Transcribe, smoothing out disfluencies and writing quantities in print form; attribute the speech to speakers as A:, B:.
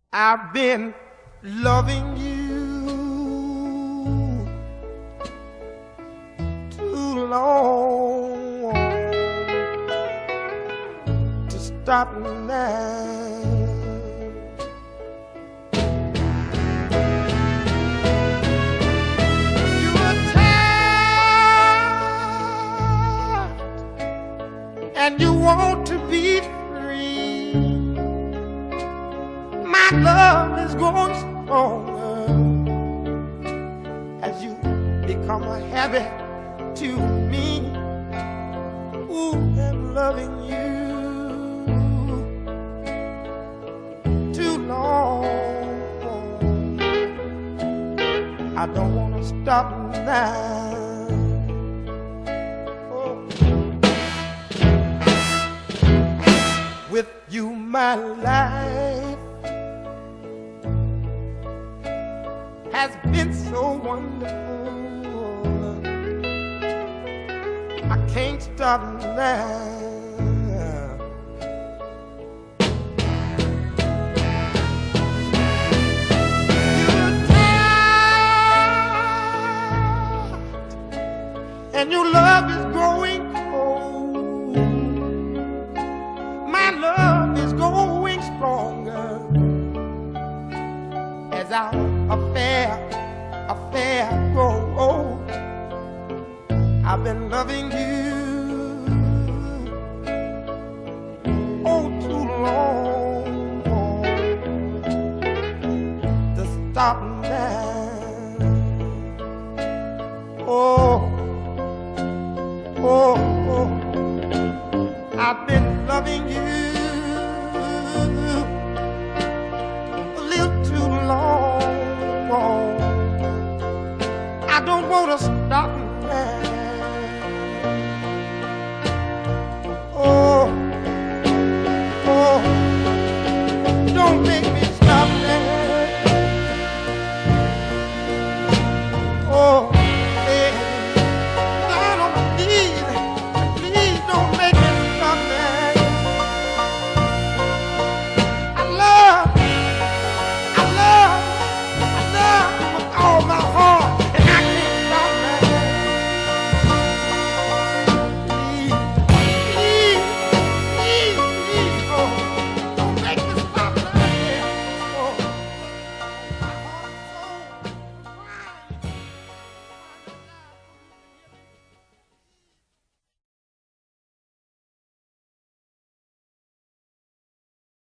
A: I've been loving you too long to stop now. You're tired and you want to be free. My love is growing stronger as you become a habit to me. Ooh, I'm loving you too long. I don't want to stop now. Oh. With you, my life has been so wonderful. I can't stop now. You're tired, and your love is growing cold. My love is growing stronger as our affair grow old. I've been loving you oh too long to stop now. Oh, oh, oh, I've been loving you